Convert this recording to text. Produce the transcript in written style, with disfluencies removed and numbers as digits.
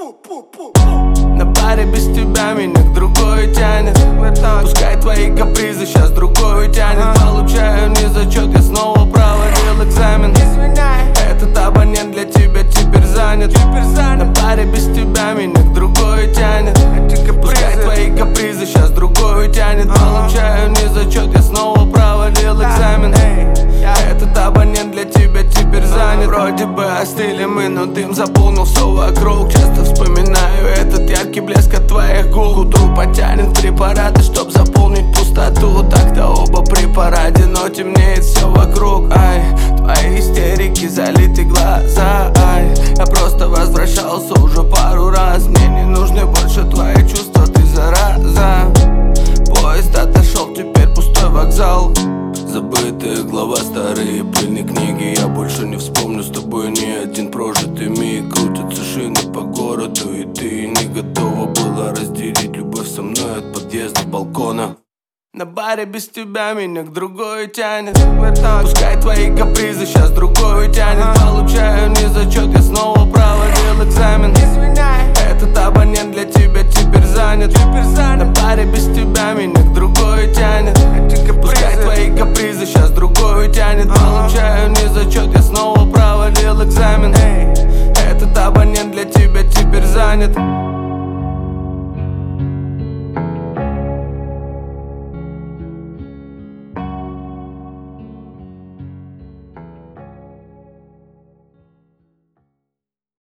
На баре без тебя меня к другой тянет. Пускай твои капризы сейчас другой тянет. Получаю незачет, я снова провалил экзамен. Этот абонент для тебя теперь занят. На баре без тебя меня к другой тянет. Пускай твои капризы сейчас другой тянет. Получаю незачет, я снова провалил экзамен. Этот абонент для тебя теперь занят. Вроде бы остыли мы, но дым заполнил все вокруг. Часто вспоминаю этот яркий блеск от твоих губ. К утру потянет препараты, чтоб заполнить пустоту. Так-то оба при параде, но темнеет все вокруг. Ай, твои истерики, залиты глаза. Ай, я просто возвращался уже пару раз. Мне не нужны больше твои чувства, ты зараза. Поезд отошел, теперь пустой вокзал. Забытая глава, старые пыльные книги. Я больше не вспомню с тобой ни один прожитый миг. Крутятся шины по городу, и ты не готова была разделить любовь со мной от подъезда балкона. На баре без тебя меня к другой тянет. Пускай твои